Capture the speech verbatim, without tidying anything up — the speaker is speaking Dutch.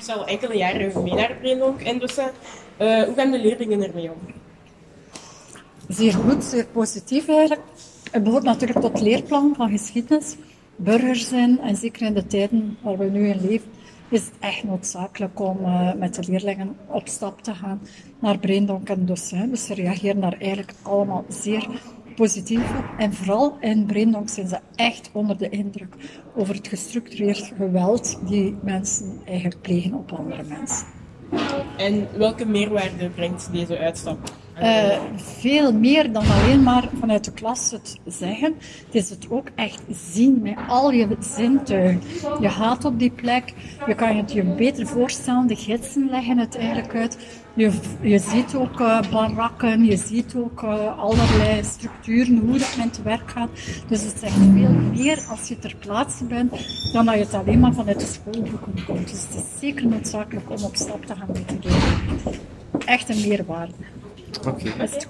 ondertussen al enkele jaren mee naar Braindonk en Docent. Uh, hoe gaan de leerlingen ermee om? Zeer goed, zeer positief eigenlijk. Het behoort natuurlijk tot het leerplan van geschiedenis. Burger zijn, en zeker in de tijden waar we nu in leven, is het echt noodzakelijk om uh, met de leerlingen op stap te gaan naar Braindonk en Docent. Dus ze reageren daar eigenlijk allemaal zeer positief op. En vooral in Braindonk zijn ze echt onder de indruk over het gestructureerd geweld die mensen eigenlijk plegen op andere mensen. En welke meerwaarde brengt deze uitstap? Uh, veel meer dan alleen maar vanuit de klas het zeggen. Het is het ook echt zien met al je zintuigen. Je gaat op die plek, je kan het je beter voorstellen, de gidsen leggen het eigenlijk uit. Je, je ziet ook uh, barakken, je ziet ook uh, allerlei structuren, hoe dat men te werk gaat. Dus het is echt veel meer als je ter plaatse bent, dan dat je het alleen maar vanuit de schoolboeken komt. Dus het is zeker noodzakelijk om op stap te gaan met die leerlingen. Echt een meerwaarde. Oké. Okay.